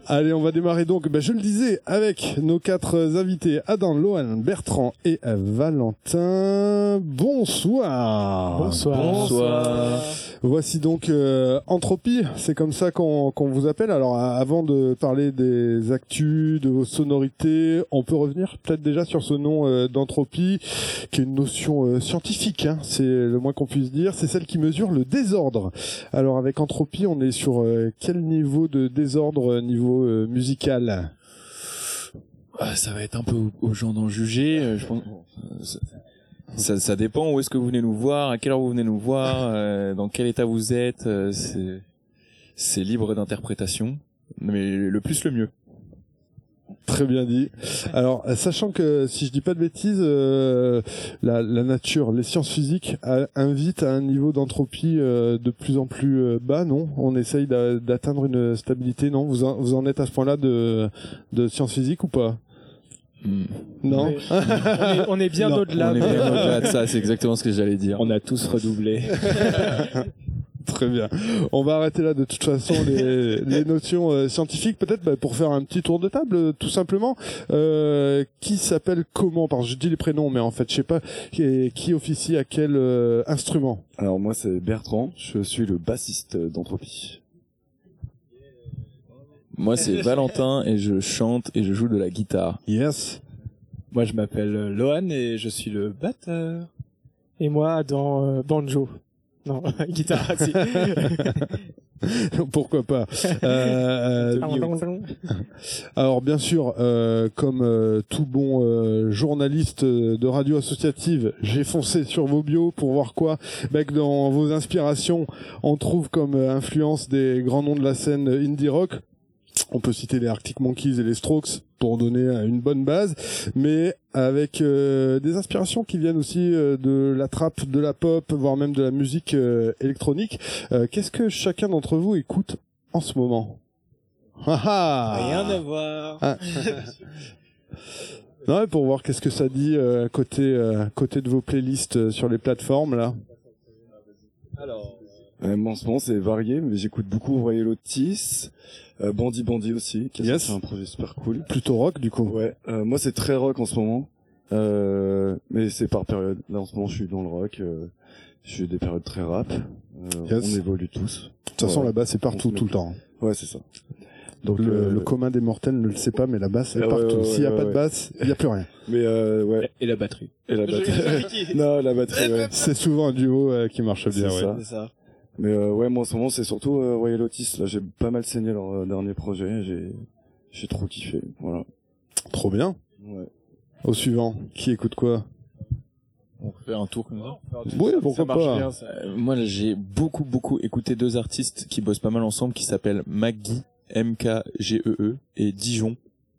Allez, on va démarrer donc, je le disais, avec nos 4 invités, Adam, Lohan, Bertrand et Valentin. Bonsoir. Bonsoir. Voici donc Entropie, c'est comme ça qu'on vous appelle. Alors avant de parler des actus, de vos sonorités, on peut revenir peut-être déjà sur ce nom d'Entropie, qui est une notion scientifique, hein, c'est le moins qu'on puisse dire, c'est celle qui mesure le désordre. Alors avec Entropie, on est sur quel niveau de désordre, niveau musical? Ça va être un peu aux gens d'en juger, je pense. Ça dépend où est-ce que vous venez nous voir, à quelle heure vous venez nous voir, dans quel état vous êtes, c'est libre d'interprétation, mais le plus le mieux. Très bien dit. Alors, sachant que, si je dis pas de bêtises, la nature, les sciences physiques invitent à un niveau d'entropie de plus en plus bas, non? On essaye d'atteindre une stabilité, non? Vous en êtes à ce point-là de sciences physiques ou pas? Non. On est bien au-delà. On est bien au-delà de ça, c'est exactement ce que j'allais dire. On a tous redoublé. Très bien. On va arrêter là de toute façon les notions scientifiques. Peut-être pour faire un petit tour de table, tout simplement. Qui s'appelle comment? Parce que je dis les prénoms, mais en fait, je sais pas qui officie à quel instrument. Alors moi, c'est Bertrand. Je suis le bassiste d'Entropie. Moi, c'est Valentin et je chante et je joue de la guitare. Yes. Moi, je m'appelle Lohan et je suis le batteur. Et moi, dans banjo. Non, guitare, si. Pourquoi pas. Alors bien sûr, comme tout bon journaliste de radio associative, j'ai foncé sur vos bios pour voir quoi. Que dans vos inspirations, on trouve comme influence des grands noms de la scène indie rock. On peut citer les Arctic Monkeys et les Strokes pour donner une bonne base, mais avec des inspirations qui viennent aussi de la trap, de la pop, voire même de la musique électronique. Qu'est-ce que chacun d'entre vous écoute en ce moment? Rien à voir. Ah. Non, mais pour voir qu'est-ce que ça dit côté de vos playlists sur les plateformes là. Alors, moi en ce moment c'est varié, mais j'écoute beaucoup Royal Otis, Bandy aussi, qui a sorti un projet super cool. Plutôt rock du coup. Ouais. Moi c'est très rock en ce moment, mais c'est par période. Là en ce moment je suis dans le rock, je suis des périodes très rap. On évolue tous. De toute façon la basse c'est partout tout le temps. Ouais c'est ça. Donc le commun des mortels ne le sait pas, mais la basse est partout. S'il y a pas de basse, il y a plus rien. Mais ouais. Et la batterie. Non, la batterie. Ouais. C'est souvent un duo qui marche bien. C'est ça. Mais ouais, moi en ce moment c'est surtout Royal Otis. Là j'ai pas mal saigné leur dernier projet. J'ai trop kiffé. Voilà. Trop bien. Ouais. Au suivant, qui écoute quoi? On fait un tour comme ça. Oui, pourquoi pas. Bien, moi là, j'ai beaucoup écouté 2 artistes qui bossent pas mal ensemble, qui s'appellent Maggie, MKGEE, et Dijon.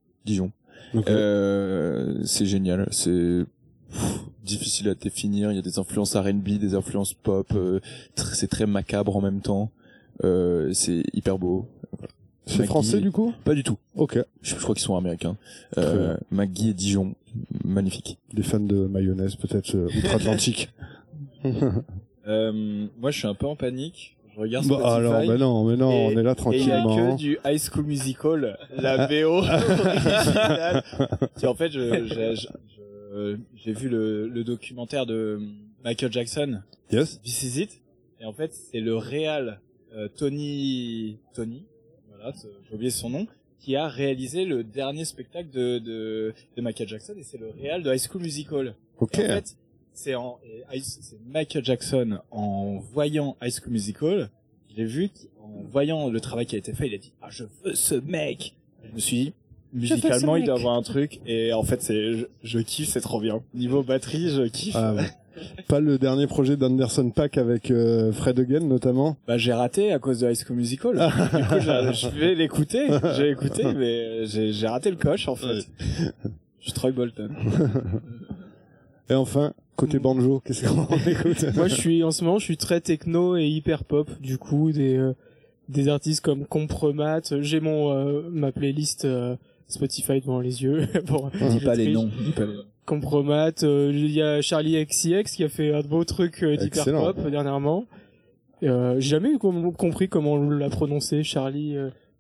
Okay. C'est génial, c'est difficile à définir, il y a des influences R&B, des influences pop, c'est très macabre en même temps, c'est hyper beau. C'est français du coup? Pas du tout. Ok. Je crois qu'ils sont américains. Maggie et Dijon, magnifique. Des fans de mayonnaise peut-être outre-Atlantique. Moi je suis un peu en panique. Je regarde Spotify. Alors, mais non, on est là tranquillement. Et il y a que du High School Musical, la BO originale. En fait, j'ai vu le documentaire de Michael Jackson. Yes. This Is It. Et en fait, c'est le réal Tony, voilà, j'ai oublié son nom, qui a réalisé le dernier spectacle de Michael Jackson, et c'est le réal de High School Musical. Ok. Et en fait, c'est Michael Jackson en voyant High School Musical, je l'ai vu, en voyant le travail qui a été fait, il a dit « Ah, je veux ce mec !» Je me suis dit, musicalement, il doit avoir un truc, et en fait, je kiffe, c'est trop bien. Niveau batterie, je kiffe. Ah, ouais. Pas le dernier projet d'Anderson .Paak avec Fred Again notamment? J'ai raté à cause de High School Musical. Du coup, je vais l'écouter. J'ai écouté, mais j'ai raté le coche, en fait. Je suis Troy Bolton. Et enfin, côté banjo, qu'est-ce qu'on écoute? Moi, en ce moment, je suis très techno et hyper pop. Du coup, des artistes comme Compromat. J'ai ma playlist Spotify devant les yeux. Bon, dis pas les noms. Compromat. Il y a Charlie XCX qui a fait un beau truc d'hyper pop dernièrement. J'ai jamais compris comment on l'a prononcé, Charlie.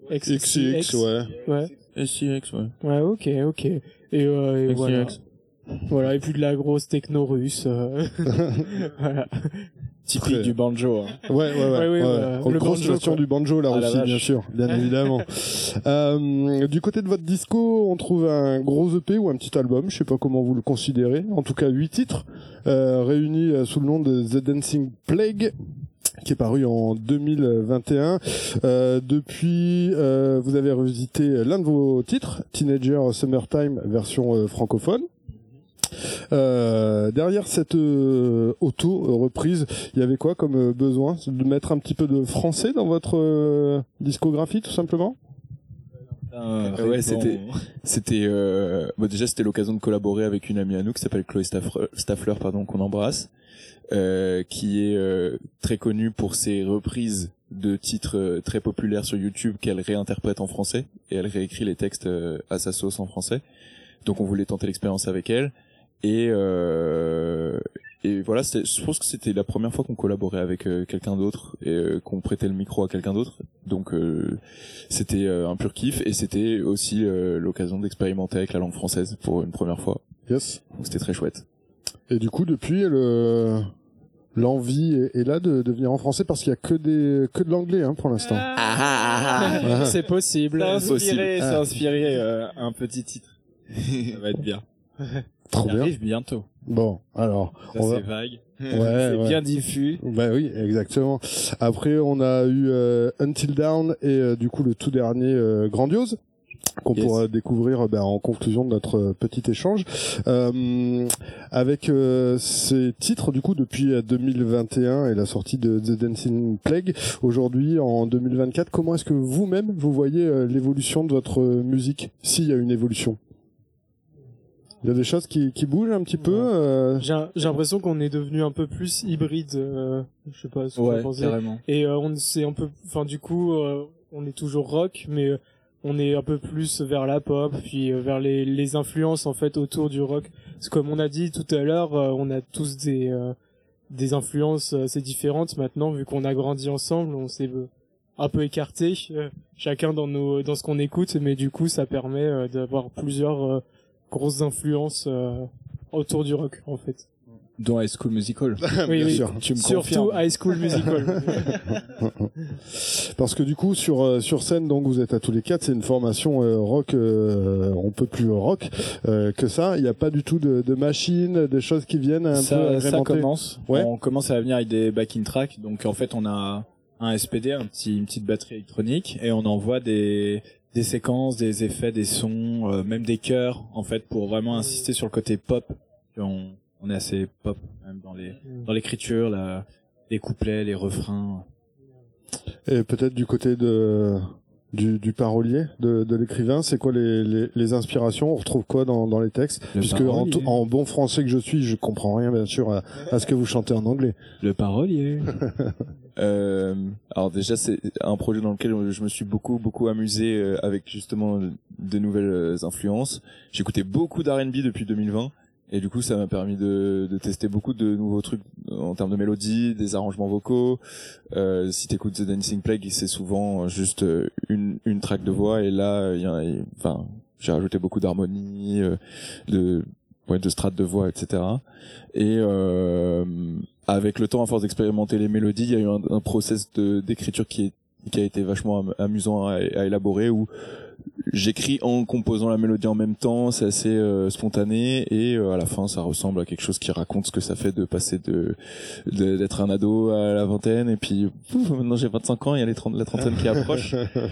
XX, ouais. Ouais. SIX, ouais. Ouais, ok. Et voilà. Voilà, et puis de la grosse techno russe. Voilà. Typique du banjo. Hein. Ouais. Oui, voilà. En Le grosse banjo, nation quoi. du banjo, la Ah, la Russie, vache. bien sûr, bien évidemment. Du côté de votre disco, on trouve un gros EP ou un petit album, je sais pas comment vous le considérez. En tout cas, 8 titres, réunis sous le nom de The Dancing Plague, qui est paru en 2021. Depuis, vous avez revisité l'un de vos titres, Teenager Summertime, version francophone. Derrière cette auto-reprise, il y avait quoi comme besoin? De mettre un petit peu de français dans votre discographie, tout simplement? Ouais, c'était déjà c'était l'occasion de collaborer avec une amie à nous qui s'appelle Chloé Staffler, qu'on embrasse, qui est très connue pour ses reprises de titres très populaires sur YouTube qu'elle réinterprète en français, et elle réécrit les textes à sa sauce en français. Donc on voulait tenter l'expérience avec elle. Et voilà, je pense que c'était la première fois qu'on collaborait avec quelqu'un d'autre et qu'on prêtait le micro à quelqu'un d'autre. Donc c'était un pur kiff, et c'était aussi l'occasion d'expérimenter avec la langue française pour une première fois. Yes. Donc c'était très chouette. Et du coup, depuis, l'envie est là de venir en français, parce qu'il y a que de l'anglais, hein, pour l'instant. C'est possible. C'est inspiré un petit titre. Ça va être bien. Trop Ça bien. arrive bientôt. Bon, alors, Ça, on va... c'est vague. Ouais, C'est ouais. bien diffus. Bah oui, exactement. Après, on a eu Until Dawn et du coup le tout dernier Grandiose, qu'on pourra découvrir en conclusion de notre petit échange. Avec ces titres, du coup, depuis 2021 et la sortie de The Dancing Plague, aujourd'hui, en 2024, comment est-ce que vous-même, vous voyez l'évolution de votre musique, s'il y a une évolution? Il y a des choses qui bougent un petit peu. J'ai l'impression qu'on est devenu un peu plus hybride. Je sais pas ce que vous pensez. Carrément. Et c'est un peu, enfin du coup, on est toujours rock, mais on est un peu plus vers la pop, puis vers les influences en fait autour du rock. Parce que comme on a dit tout à l'heure, on a tous des influences assez différentes maintenant, vu qu'on a grandi ensemble, on s'est un peu écartés, chacun dans ce qu'on écoute, mais du coup ça permet d'avoir plusieurs grosses influences autour du rock en fait. Dont High School Musical. Oui, Bien oui. sûr. Tu me Surtout confirmes. High School Musical. Parce que du coup sur scène, donc vous êtes à tous les quatre, c'est une formation rock, on peut plus rock que ça. Il n'y a pas du tout de machines, des choses qui viennent un peu Ça agrémenter. commence. Ouais. On commence à venir avec des backing tracks. Donc en fait, on a un SPD, une petite batterie électronique, et on envoie des séquences, des effets, des sons, même des chœurs, en fait, pour vraiment insister sur le côté pop. On est assez pop, même dans l'écriture, les couplets, les refrains. Et peut-être du côté du parolier, de l'écrivain, c'est quoi les inspirations? On retrouve quoi dans les textes? Le Puisque parolier. en bon français que je suis, je comprends rien bien sûr à ce que vous chantez en anglais. Le parolier. Alors déjà c'est un projet dans lequel je me suis beaucoup amusé avec justement de nouvelles influences. J'écoutais beaucoup d'R&B depuis 2020, et du coup ça m'a permis de tester beaucoup de nouveaux trucs en termes de mélodie, des arrangements vocaux. Si t'écoutes The Dancing Plague, c'est souvent juste une track de voix, et là j'ai rajouté beaucoup d'harmonie, de strates de voix, etc. Et avec le temps, à force d'expérimenter les mélodies, il y a eu un process d'écriture qui a été vachement amusant à élaborer, où j'écris en composant la mélodie en même temps. C'est assez spontané, et à la fin ça ressemble à quelque chose qui raconte ce que ça fait de passer d'être un ado à la vingtaine, et puis maintenant j'ai 25 ans, il y a la trentaine qui approche.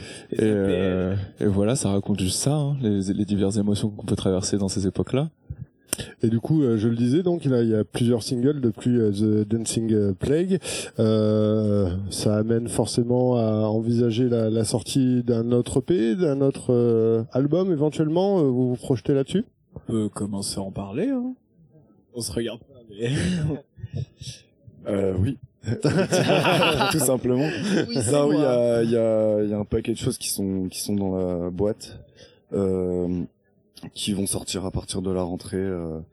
Et voilà, ça raconte juste ça, hein, les diverses émotions qu'on peut traverser dans ces époques-là. Et du coup, je le disais, donc il y a plusieurs singles depuis The Dancing Plague. Ça amène forcément à envisager la sortie d'un autre EP, d'un autre album éventuellement. Vous vous projetez là-dessus? On peut commencer à en parler, hein. On se regarde pas, mais... Oui. Tout simplement. Oui, Non, il y a un paquet de choses qui sont dans la boîte, qui vont sortir à partir de la rentrée,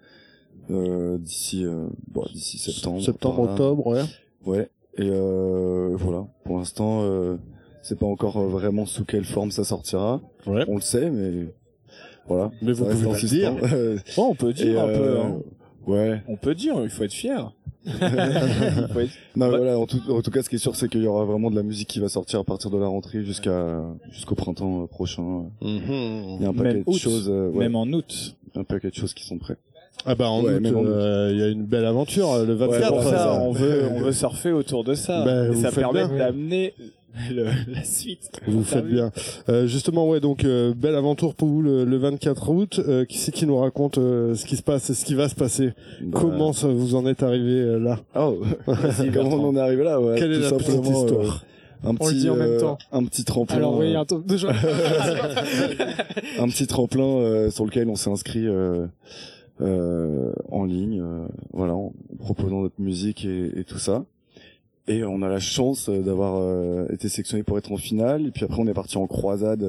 d'ici septembre. Septembre, octobre, ouais. Ouais. Et voilà. Pour l'instant, sait pas encore vraiment sous quelle forme ça sortira. Ouais. On le sait, mais voilà. Mais vous Ça reste pouvez en pas le dire. suspens. Bon, on peut dire un peu. Hein. Ouais. On peut dire, il faut être fier. Non, voilà. En tout cas, ce qui est sûr, c'est qu'il y aura vraiment de la musique qui va sortir à partir de la rentrée jusqu'au printemps prochain. Il y a un paquet Même de août. choses. Même en août. Un paquet de choses qui sont prêtes. Ah bah en Ouais, août, même en août. il y a une belle aventure le C'est 24. pour Ouais, ça, ça. on veut surfer autour de ça. Ben, et vous ça faites permet bien. d'amener la suite. Vous faites bien. Justement, ouais, donc belle aventure pour vous le 24 août. Qui c'est qui nous raconte ce qui se passe et ce qui va se passer? Comment ça vous en êtes arrivé là? Oh, comment on en est arrivé là? Ouais, Quelle est tout la petite simplement, histoire? Un On le dit en même temps. Un petit tremplin. Alors oui, déjà. Un petit tremplin sur lequel on s'est inscrit en ligne, voilà, en proposant notre musique et tout ça. Et on a la chance d'avoir été sélectionné pour être en finale. Et puis après, on est parti en croisade.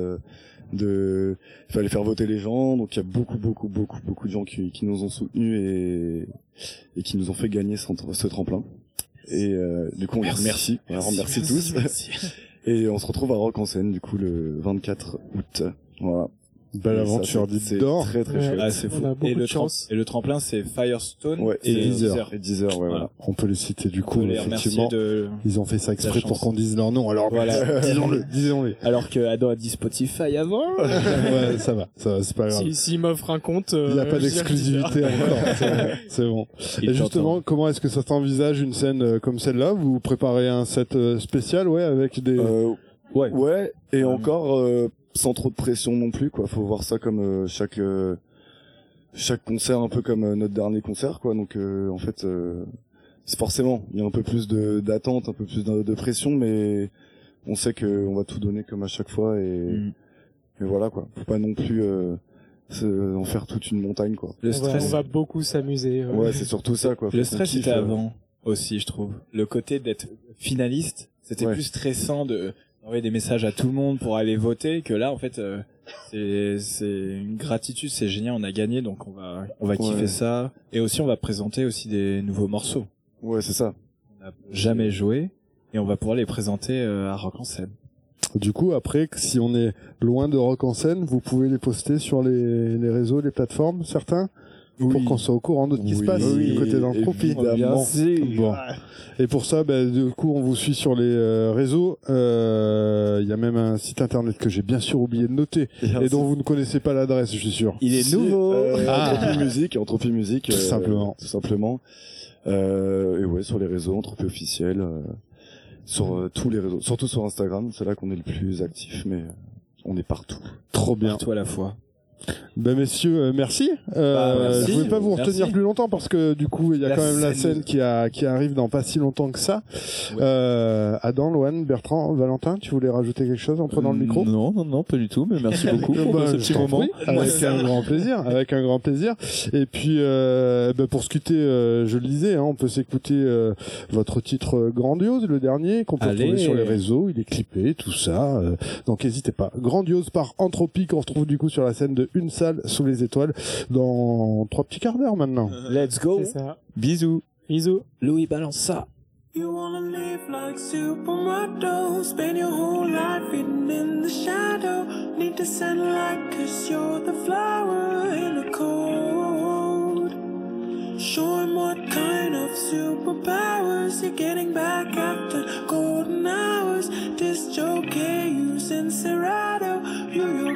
Il fallait faire voter les gens. Donc il y a beaucoup de gens qui nous ont soutenus et qui nous ont fait gagner ce tremplin. Et du coup, on les remercie. On les remercie tous. Merci. Et on se retrouve à Rock en Seine, du coup, le 24 août. Voilà. Belle Et aventure ça, c'est dite d'or. très très Ouais. chouette. Ah, c'est fou. On a beaucoup de chance. Et le tremplin, c'est Firestone Ouais, et c'est Deezer. Et 10 heures, ouais, voilà. On peut les citer du On coup, peut les remercier effectivement. de... Ils ont fait ça exprès chance. pour qu'on dise leur nom. Alors Voilà. disons-le. Alors que Adam a dit Spotify avant. Ouais, ça va, c'est pas grave. S'il m'offre un compte, Il n'y a pas je dirais d'exclusivité encore. C'est bon. Il Et justement, t'entend. comment est-ce que ça t'envisage une scène comme celle-là? Vous préparez un set spécial, ouais, avec des... Ouais, et encore sans trop de pression non plus, quoi. Faut voir ça comme chaque concert, un peu comme notre dernier concert, quoi. Donc en fait, c'est forcément, il y a un peu plus d'attente, un peu plus de pression, mais on sait que on va tout donner comme à chaque fois et voilà, quoi. Faut pas non plus en faire toute une montagne, quoi. Le On stress, va beaucoup s'amuser. Ouais, c'est surtout ça, quoi. Faut le qu'on stress kiffe, était avant aussi, je trouve. Le côté d'être finaliste, c'était Ouais. plus stressant d'envoyer des messages à tout le monde pour aller voter que là, en fait, c'est une gratitude, c'est génial, on a gagné, donc on va kiffer Ouais. ça. Et aussi, on va présenter aussi des nouveaux morceaux. Ouais, c'est ça. On n'a jamais joué et on va pouvoir les présenter à Rock en Seine. Du coup, après, si on est loin de Rock en Seine, vous pouvez les poster sur les réseaux, les plateformes, certains, pour qu'on soit au courant de ce qui se passe du côté d'Entropie. évidemment. Bon. Et pour ça, du coup, on vous suit sur les réseaux. Il y a même un site internet que j'ai bien sûr oublié de noter et dont vous ne connaissez pas l'adresse, je suis sûr. Il est nouveau. Entropie Musique, Tout simplement. tout simplement. Et ouais, sur les réseaux, Entropie officiel, sur tous les réseaux, surtout sur Instagram, c'est là qu'on est le plus actif, mais on est partout. Trop bien. Partout à la fois. Ben messieurs, merci. Merci. Je ne pouvais pas vous Merci. retenir plus longtemps parce que du coup il y a La quand même la scène. scène qui arrive dans pas si longtemps que ça. Ouais. Adam, Loane, Bertrand, Valentin, tu voulais rajouter quelque chose en prenant le micro? Non, pas du tout, mais merci beaucoup pour Bah, ce je petit t'en moment. prie, avec un grand plaisir, avec un grand plaisir. Et puis pour se quitter, je le disais, on peut s'écouter votre titre Grandiose, le dernier, qu'on peut Allez. retrouver sur les réseaux, il est clippé, tout ça. Donc n'hésitez pas. Grandiose par Entropie, qu'on retrouve du coup sur la scène de Une Salle sous les étoiles dans 3 petits quarts d'heure maintenant. Let's go. C'est ça. Bisous. Bisous. Louis, balance ça. You wanna live like supermodel, spend your whole life hidden in the shadow. Need the sunlight 'cause you're the flower in the cold. Show 'em what kind of superpowers you're getting back after golden hours. Disc jockey using Serato, your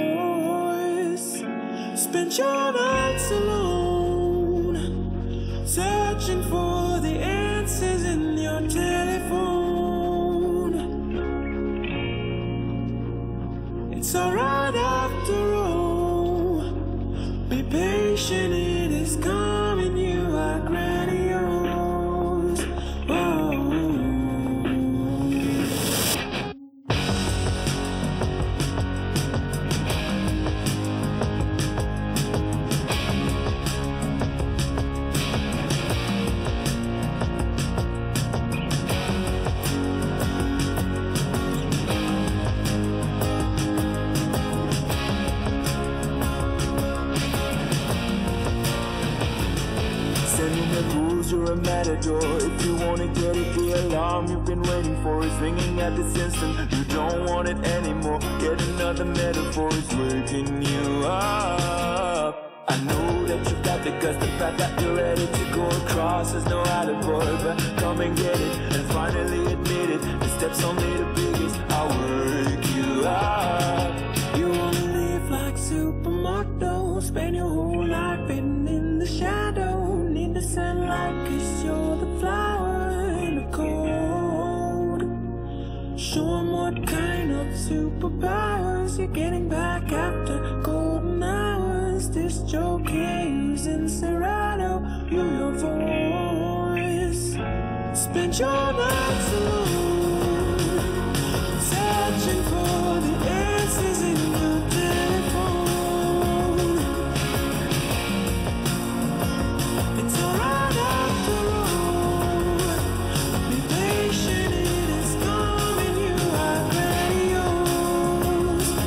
voice. Spend your nights alone, searching for the answers in your telephone. It's alright after all. Be patient, it is coming. You are grandiose. Oh. Sending the rules, you're a matador. If you wanna get it, the alarm you've been waiting for is ringing at this instant. You don't want it anymore. Get another metaphor is waking you up. I know that you got the guts, the fact that you're ready to go across. There's no attaboy, but come and get it and finally admit it. The steps only the biggest, I'll work you up. You wanna live like supermodel, spend your whole life hidden in the shadow. Need the sunlight 'cause you're the flower in the cold. Show 'em what kind of superpowers you're getting back after golden hours. This joke here using Serato, you your voice. Spend your nights alone, searching for the answers in your telephone. It's alright after all. Be patient, it is coming. You are radios.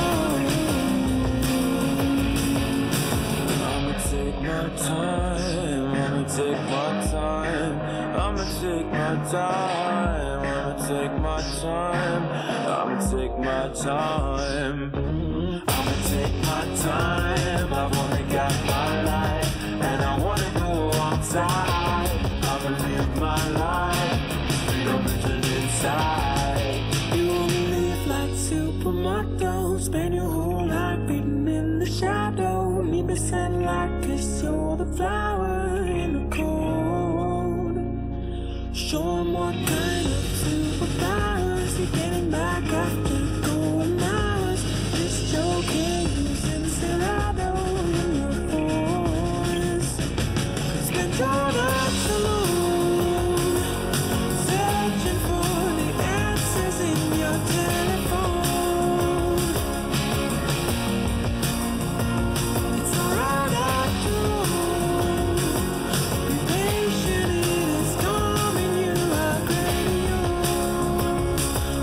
I'ma take my time, I'ma take my time, I'ma take my time, I'ma take my time, I'ma take my time, I'ma take my time. I've only got my life, and I wanna go on time. I'ma live my life, freedom is inside. You wanna live like supermodel, spend your whole life hidden in the shadow. Need the sunlight 'cause you're the flower in the cold. Show 'em what kind of superpowers you're getting back after golden hours. This joke here using Serato in your voice. Spend your nights alone, searching for the answers in your telephone. It's alright after all. Be patient, it is coming. You are grandiose.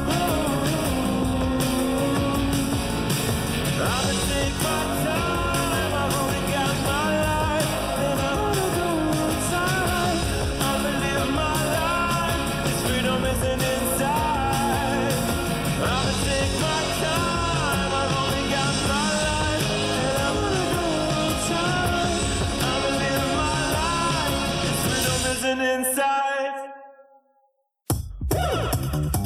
I'ma take my time, I've only got my life, and I wanna go outside. I'ma live my life, this freedom isn't inside. I'ma take my time, I've only got my life, and I wanna go outside. I'ma live my life, this freedom isn't inside.